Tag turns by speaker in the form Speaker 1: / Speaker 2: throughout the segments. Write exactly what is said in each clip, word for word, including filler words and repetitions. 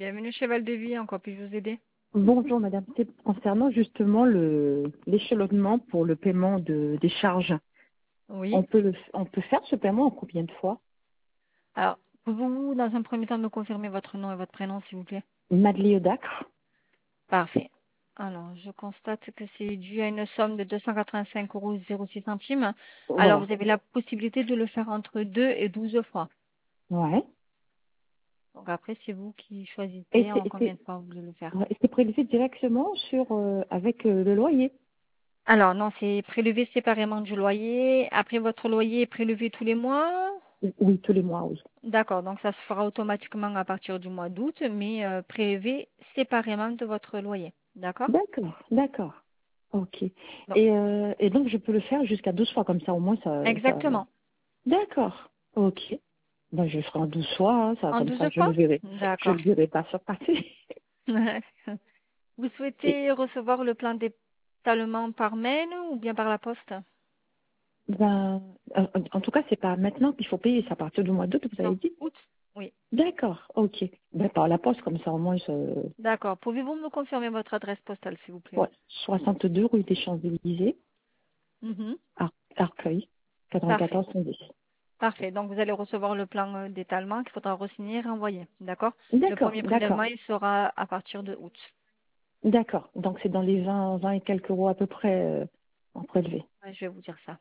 Speaker 1: Bienvenue chez Val-de-Vie, en quoi puis-je vous aider?
Speaker 2: Bonjour madame, c'est concernant justement le l'échelonnement pour le paiement de, des charges. On
Speaker 1: Oui.
Speaker 2: peut le, on peut faire ce paiement en combien de fois?
Speaker 1: Alors, pouvez-vous, dans un premier temps, me confirmer votre nom et votre prénom, s'il vous plaît?
Speaker 2: Madeleine Dacre.
Speaker 1: Parfait. Alors, je constate que c'est dû à une somme de deux cent quatre-vingt-cinq euros zéro six centimes. Alors,
Speaker 2: Voilà.
Speaker 1: vous avez la possibilité de le faire entre deux et douze fois.
Speaker 2: Ouais.
Speaker 1: Donc après, c'est vous qui
Speaker 2: Et
Speaker 1: choisissez
Speaker 2: c'est
Speaker 1: en
Speaker 2: et
Speaker 1: combien
Speaker 2: c'est
Speaker 1: de fois vous voulez le faire.
Speaker 2: ouais, et c'est prélevé directement sur euh, avec euh, le loyer.
Speaker 1: Alors, non, c'est prélevé séparément du loyer. Après, votre loyer est prélevé tous les mois.
Speaker 2: Oui, oui, tous les mois, oui.
Speaker 1: D'accord, donc ça se fera automatiquement à partir du mois d'août, mais euh, prélevé séparément de votre loyer. D'accord?
Speaker 2: D'accord, d'accord. Ok.
Speaker 1: Donc,
Speaker 2: Et euh, et donc je peux le faire jusqu'à douze fois comme ça au moins ça ça.
Speaker 1: exactement.
Speaker 2: D'accord. Ok. Ben je le ferai en douze fois, hein, ça
Speaker 1: En
Speaker 2: comme
Speaker 1: douze
Speaker 2: ça je le
Speaker 1: fois?
Speaker 2: verrai. Je
Speaker 1: D'accord.
Speaker 2: le verrai pas surpasser.
Speaker 1: Vous souhaitez recevoir le plan d'étalement par mail ou bien par la poste?
Speaker 2: Ben, en, en tout cas, c'est pas maintenant qu'il faut payer, c'est à partir du mois d'août, vous avez
Speaker 1: Non,
Speaker 2: dit?
Speaker 1: août. Oui.
Speaker 2: D'accord, ok. Ben, par la poste, comme ça, au moins, je...
Speaker 1: D'accord. Pouvez-vous me confirmer votre adresse postale, s'il vous plaît?
Speaker 2: ouais. soixante-deux rue des Champs-Élysées,
Speaker 1: Mhm.
Speaker 2: Ar- Arcueil,
Speaker 1: Parfait.
Speaker 2: quatre-vingt-quatorze cent dix.
Speaker 1: Parfait. Donc, vous allez recevoir le plan euh, d'étalement qu'il faudra re-signer et renvoyer. D'accord? Le
Speaker 2: D'accord,
Speaker 1: premier
Speaker 2: d'accord,
Speaker 1: prélèvement, il sera à partir de août.
Speaker 2: d'accord. Donc, c'est dans les vingt, vingt et quelques euros à peu près euh, en prélevé.
Speaker 1: Ouais, je vais vous dire ça.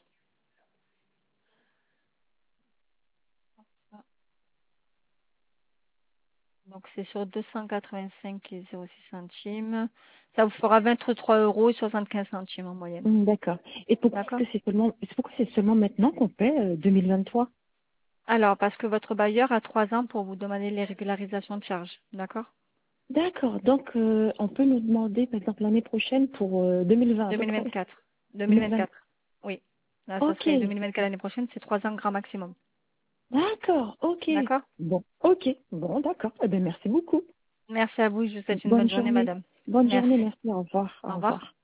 Speaker 1: Donc c'est sur deux cent quatre-vingt-cinq et zéro six centimes. Ça vous fera vingt-trois euros et soixante-quinze centimes en moyenne.
Speaker 2: Hum, d'accord. Et pourquoi est-ce
Speaker 1: D'accord?
Speaker 2: que c'est seulement, c'est pourquoi c'est seulement maintenant qu'on paie euh, deux mille vingt-trois?
Speaker 1: Alors, parce que votre bailleur a trois ans pour vous demander les régularisations de charges. D'accord?
Speaker 2: D'accord. Donc, euh, on peut nous demander, par exemple, l'année prochaine pour euh, deux mille vingt à peu près.
Speaker 1: deux mille vingt-quatre.
Speaker 2: deux mille vingt.
Speaker 1: deux mille vingt-quatre. Oui. Là, ça serait
Speaker 2: Ok.
Speaker 1: deux mille vingt-quatre l'année prochaine, c'est trois ans grand maximum.
Speaker 2: D'accord, ok.
Speaker 1: D'accord?
Speaker 2: Bon, ok. Bon, d'accord. Eh bien, merci beaucoup.
Speaker 1: Merci à vous. Je vous souhaite une bonne
Speaker 2: Bonne
Speaker 1: journée,
Speaker 2: journée.
Speaker 1: madame.
Speaker 2: Bonne journée,
Speaker 1: Merci.
Speaker 2: merci. Au revoir.
Speaker 1: Au
Speaker 2: Au
Speaker 1: revoir.
Speaker 2: revoir.